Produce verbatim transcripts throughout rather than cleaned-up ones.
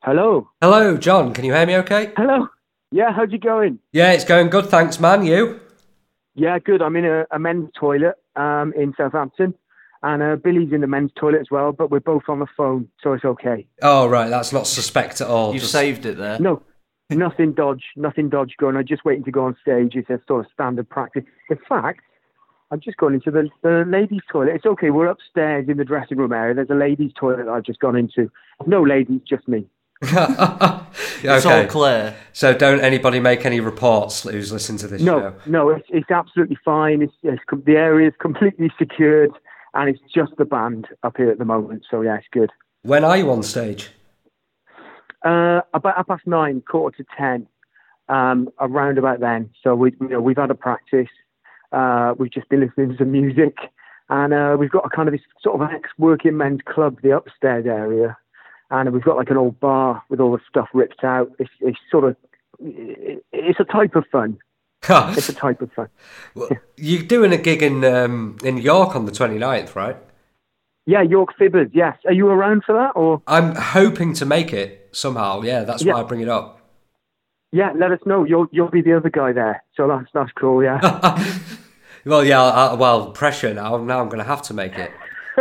Hello. Hello, John. Can you hear me okay? Hello. Yeah, how's it going? Yeah, it's going good, thanks, man. You? Yeah, good. I'm in a, a men's toilet um, in Southampton, and uh, Billy's in the men's toilet as well, but we're both on the phone, so it's okay. Oh, right. That's not suspect at all. You Just... saved it there. No, nothing dodge, nothing dodge going. I'm just waiting to go on stage. It's a sort of standard practice. In fact, I'm just going into the, the ladies' toilet. It's okay. We're upstairs in the dressing room area. There's a ladies' toilet that I've just gone into. No ladies, just me. It's okay. all clear. So don't anybody make any reports who's listening to this No, show? no, it's, it's absolutely fine. It's, it's the area is completely secured, and it's just the band up here at the moment. So yeah, it's good. When are you on stage? Uh, about half past nine, quarter to ten, um, around about then. So we, you know, we've had a practice. Uh, we've just been listening to some music, and uh, we've got a kind of this sort of ex-working men's club, the upstairs area. And we've got like an old bar with all the stuff ripped out. It's, it's sort of, it's a type of fun. It's a type of fun. Well, you're doing a gig in um, in York on the twenty-ninth, right? Yeah, York Fibbers, yes. Are you around for that? Or I'm hoping to make it somehow. Yeah, that's yeah. why I bring it up. Yeah, let us know. You'll you'll be the other guy there. So that's that's cool, yeah. Well, yeah, I, well, pressure now. Now I'm going to have to make it.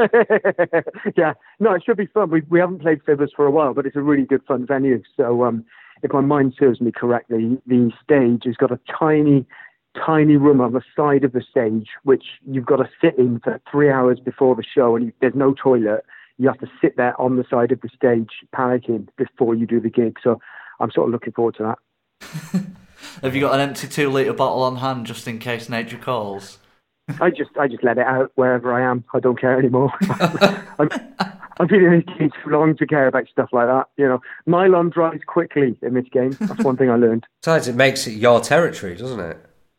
Yeah, no, it should be fun. We we haven't played Fibbers for a while, but it's a really good fun venue. So um, if my mind serves me correctly, the stage has got a tiny, tiny room on the side of the stage, which you've got to sit in for three hours before the show, and you, there's no toilet. You have to sit there on the side of the stage, panicking before you do the gig. So I'm sort of looking forward to that. Have you got an empty two litre bottle on hand just in case nature calls? I just I just let it out wherever I am. I don't care anymore. I'm, I've been in this game too long to care about stuff like that. You know, nylon dries quickly in this game. That's one thing I learned. Besides, it makes it your territory, doesn't it?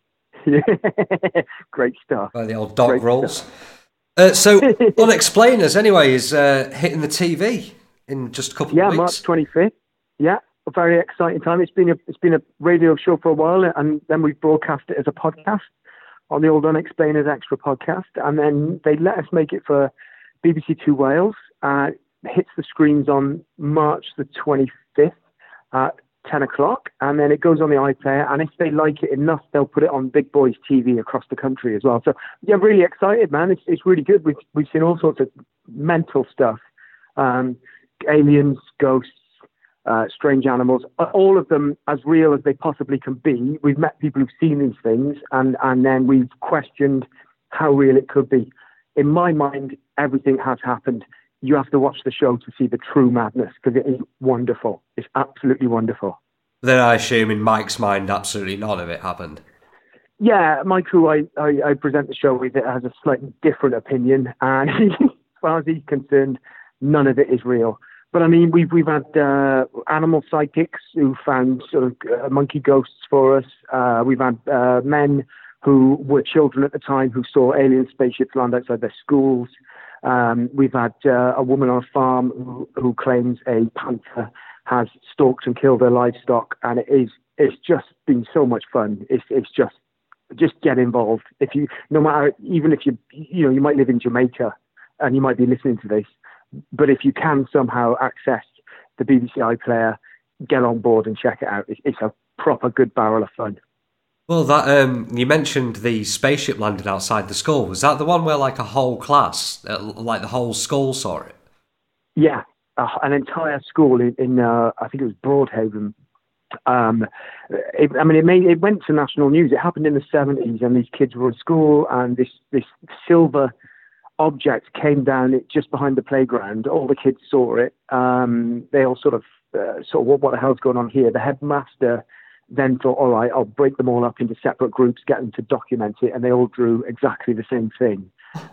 Yeah, great stuff. By the old dog Great rolls. Uh, so, Unexplainers, anyway, is uh, hitting the T V in just a couple yeah, of weeks. March twenty-fifth. Yeah, a very exciting time. It's been a it's been a radio show for a while, and then we broadcast it as a podcast on the old Unexplainers Extra podcast, and then they let us make it for B B C Two Wales. Uh, it hits the screens on March the twenty-fifth at ten o'clock, and then it goes on the iPlayer, and if they like it enough, they'll put it on Big Boys T V across the country as well. So, yeah, really excited, man. It's it's really good. We've, we've seen all sorts of mental stuff. Um, aliens, ghosts, Uh, strange animals, all of them as real as they possibly can be. We've met people who've seen these things, and, and then we've questioned how real it could be. In my mind, everything has happened. You have to watch the show to see the true madness, because it is wonderful. It's absolutely wonderful. Then I assume in Mike's mind, absolutely none of it happened. Yeah, Mike, who I, I, I present the show with, it has a slightly different opinion, and as far as he's concerned, none of it is real. But I mean, we've we've had uh, animal psychics who found sort of uh, monkey ghosts for us. Uh, we've had uh, men who were children at the time who saw alien spaceships land outside their schools. Um, we've had uh, a woman on a farm who, who claims a panther has stalked and killed her livestock, and it is it's just been so much fun. It's it's just just get involved. If you no matter even if you you know you might live in Jamaica and you might be listening to this. But if you can somehow access the B B C iPlayer, get on board and check it out. It's, it's a proper good barrel of fun. Well, that um, you mentioned the spaceship landed outside the school. Was that the one where like a whole class, uh, like the whole school saw it? Yeah, uh, an entire school in, in uh, I think it was Broadhaven. Um, it, I mean, it made it went to national news. It happened in the seventies, and these kids were at school, and this this silver object came down it just behind the playground. All the kids saw it. Um, they all sort of uh, saw what, what the hell's going on here. The headmaster then thought, all right, I'll break them all up into separate groups, get them to document it, and they all drew exactly the same thing.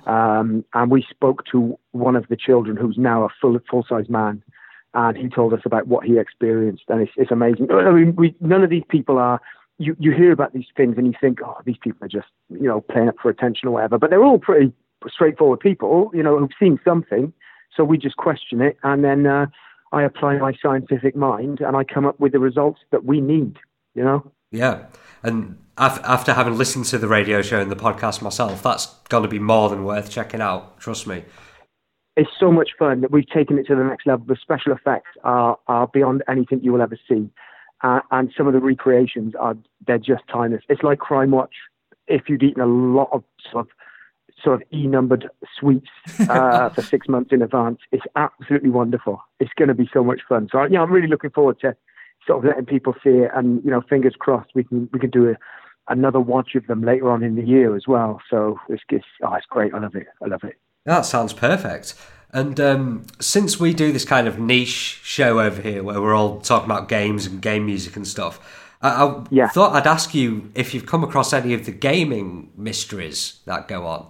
Um, and we spoke to one of the children who's now a full full-size man, and he told us about what he experienced, and it's, it's amazing. I mean, we, none of these people are, you, you hear about these things and you think, oh, these people are just, you know, playing up for attention or whatever, but they're all pretty straightforward people, you know, who've seen something. So we just question it, and then uh, I apply my scientific mind, and I come up with the results that we need, you know? Yeah. And af- after having listened to the radio show and the podcast myself, that's going to be more than worth checking out. Trust me. it's so much fun that we've taken it to the next level. The special effects are are beyond anything you will ever see, uh, and some of the recreations are they're just timeless. It's like Crime Watch if you'd eaten a lot of sort of sort of e-numbered sweets uh, for six months in advance. It's absolutely wonderful. It's going to be so much fun. So yeah, I'm really looking forward to sort of letting people see it, and you know, fingers crossed we can we can do a, another watch of them later on in the year as well. So it's, it's oh, it's great. I love it. I love it. That sounds perfect. And um, since we do this kind of niche show over here where we're all talking about games and game music and stuff, I, I yeah. thought I'd ask you if you've come across any of the gaming mysteries that go on.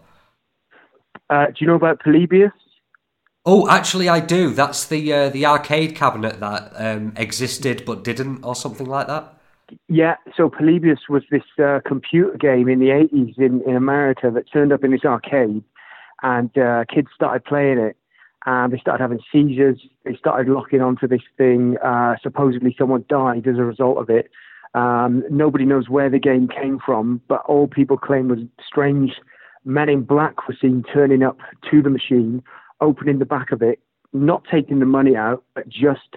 Uh, do you know about Polybius? Oh, actually, I do. That's the uh, the arcade cabinet that um, existed but didn't, or something like that. Yeah, so Polybius was this uh, computer game in the eighties in, in America that turned up in this arcade, and uh, kids started playing it, and they started having seizures. They started locking onto this thing. Uh, supposedly someone died as a result of it. Um, nobody knows where the game came from, but all people claim was strange men in black were seen turning up to the machine, opening the back of it, not taking the money out, but just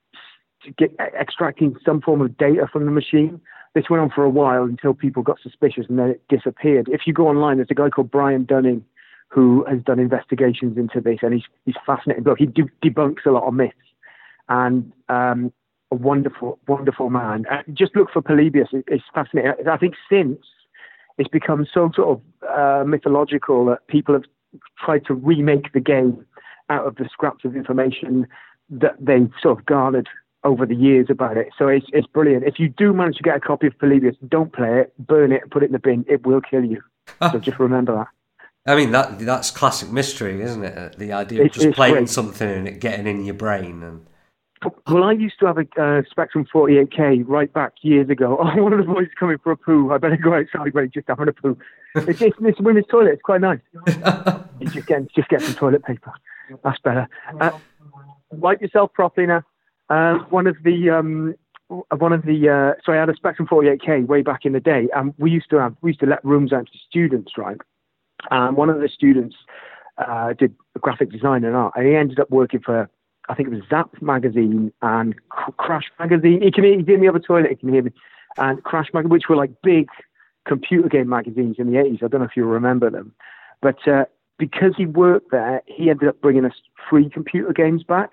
to get, extracting some form of data from the machine. This went on for a while until people got suspicious, and then it disappeared. If you go online, there's a guy called Brian Dunning who has done investigations into this, and he's he's fascinating. But he de- debunks a lot of myths, and um, a wonderful, wonderful man. Uh, just look for Polybius; it, it's fascinating. I think since it's become so sort of uh, mythological that people have tried to remake the game out of the scraps of information that they've sort of garnered over the years about it. So it's it's brilliant. If you do manage to get a copy of Polybius, don't play it, burn it, put it in the bin. It will kill you. So just remember that. I mean, that that's classic mystery, isn't it? The idea of it's, just it's playing great. something and it getting in your brain. And Well, I used to have a uh, Spectrum forty-eight K right back years ago. Oh, one of the boys is coming for a poo. I better go outside where he's just having a poo. It's, it's, it's a women's toilet. It's quite nice. You just get, just get some toilet paper. That's better. Uh, wipe yourself properly now. Uh, one of the um, one of the uh, sorry, I had a Spectrum forty-eight K way back in the day, and we used to have we used to let rooms out to students, right? And one of the students uh, did graphic design and art, and he ended up working for, I think it was Zap magazine and Crash magazine. He can hear, he can hear me up a toilet. He can hear me, and Crash magazine, which were like big computer game magazines in the eighties. I don't know if you remember them, but uh, because he worked there, he ended up bringing us free computer games back.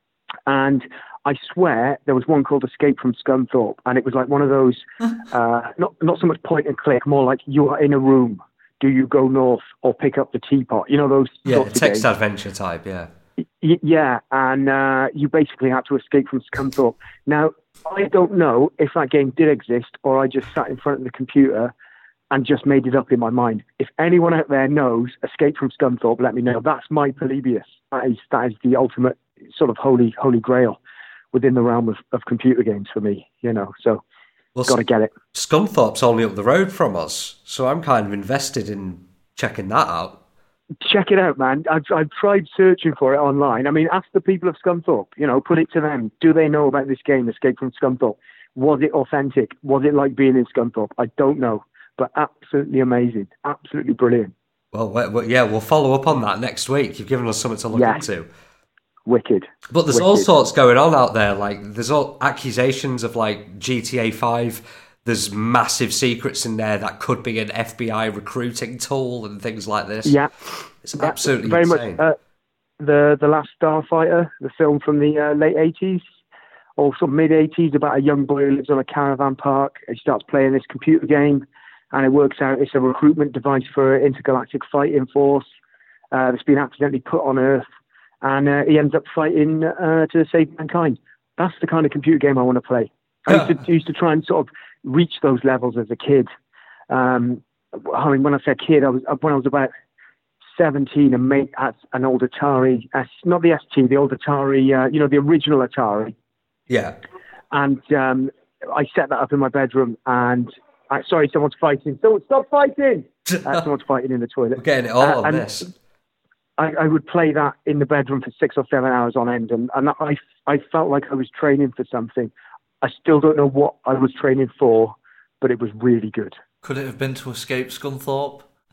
And I swear there was one called Escape from Scunthorpe, and it was like one of those, uh, not not so much point and click, more like you are in a room. Do you go north or pick up the teapot? You know, those yeah, sorts of text games. adventure type, yeah. Y- yeah, and uh, you basically had to escape from Scunthorpe. Now, I don't know if that game did exist or I just sat in front of the computer and just made it up in my mind. If anyone out there knows Escape from Scunthorpe, let me know. That's my Polybius. That is, that is the ultimate sort of holy holy grail within the realm of, of computer games for me, you know, so Well, got to get it. Scunthorpe's only up the road from us, so I'm kind of invested in checking that out. Check it out, man. I've, I've tried searching for it online. I mean, ask the people of Scunthorpe, you know, put it to them. Do they know about this game, Escape from Scunthorpe? Was it authentic? Was it like being in Scunthorpe? I don't know, but absolutely amazing. Absolutely brilliant. Well, we- we- yeah, we'll follow up on that next week. You've given us something to look Yeah. into. Wicked. But there's Wicked. all sorts going on out there. Like, there's all accusations of, like, G T A five. There's massive secrets in there that could be an F B I recruiting tool and things like this. Yeah. It's Yeah, absolutely very insane. much. Uh, the the Last Starfighter, the film from the uh, late eighties, also mid eighties, about a young boy who lives on a caravan park. He starts playing this computer game, and it works out it's a recruitment device for an intergalactic fighting force uh, that's been accidentally put on Earth, and uh, he ends up fighting uh, to save mankind. That's the kind of computer game I want to play. I used to, used to try and sort of reach those levels as a kid. Um, I mean, when I say kid, I was when I was about seventeen and made at an old Atari, uh, not the S T, the old Atari, uh, you know, the original Atari. Yeah. And um, I set that up in my bedroom. And I, sorry, someone's fighting. Someone stop fighting! Uh, someone's fighting in the toilet. We're getting it all Uh, on and this. I, I would play that in the bedroom for six or seven hours on end, and, and I I felt like I was training for something. I still don't know what I was training for, but it was really good. Could it have been to escape Scunthorpe?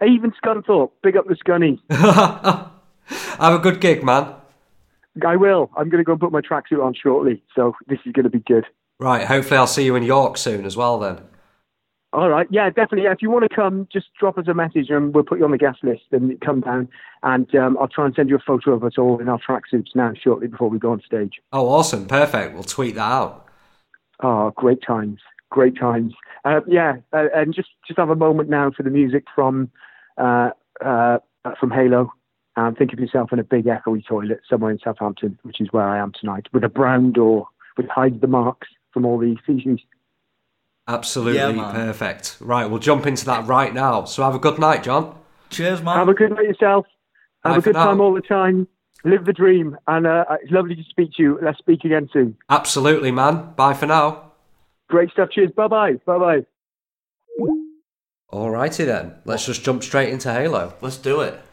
Even Scunthorpe, big up the Scunnies. Have a good gig, man. I will. I'm going to go and put my tracksuit on shortly, so this is going to be good. Right, hopefully I'll see you in York soon as well then. All right, yeah, definitely. Yeah, if you want to come, just drop us a message and we'll put you on the guest list and come down, and um, I'll try and send you a photo of us all in our tracksuits now shortly before we go on stage. Oh, awesome. Perfect. We'll tweet that out. Oh, great times. Great times. Uh, yeah, uh, and just, just have a moment now for the music from uh, uh, from Halo. And think of yourself in a big echoey toilet somewhere in Southampton, which is where I am tonight, with a brown door which hides the marks from all the feces. Absolutely yeah, perfect. Right, we'll jump into that right now. So have a good night, John. Cheers, man. Have a good night yourself. Have Bye a good now. time all the time. Live the dream. And uh, it's lovely to speak to you. Let's speak again soon. Absolutely, man. Bye for now. Great stuff. Cheers. Bye-bye. Bye-bye. Alrighty then. Let's just jump straight into Halo. Let's do it.